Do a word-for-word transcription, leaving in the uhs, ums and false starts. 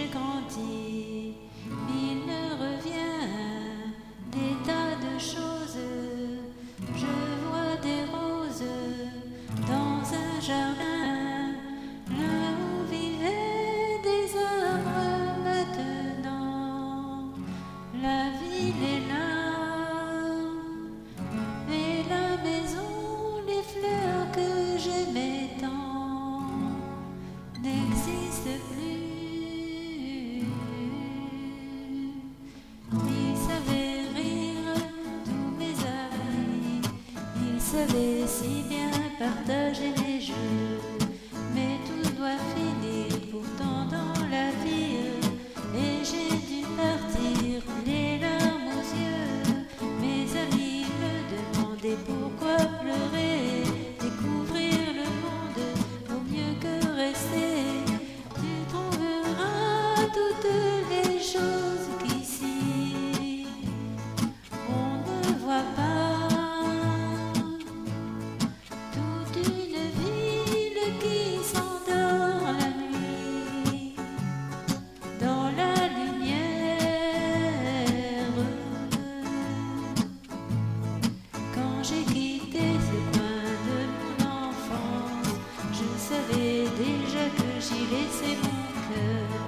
j'ai grandi, il me revient des tas de choses. Je vois des roses dans un jardin, là où vivaient des arbres maintenant. La ville est là, et la maison, les fleurs que j'aimais tant n'existent plus. Ils savaient rire, tous mes amis, ils savaient si bien partager les jeux, mais tout doit finir pourtant dans la vie, et j'ai dû partir les larmes aux yeux. Mes amis me demandaient pourquoi pleurer, découvrir le monde vaut mieux que rester. Tu trouveras toutes les choses qu'ici on ne voit pas. Toute une ville qui s'endort la nuit dans la lumière. Quand j'ai quitté ce coin de mon enfance, je savais déjà que j'y laissais mon cœur.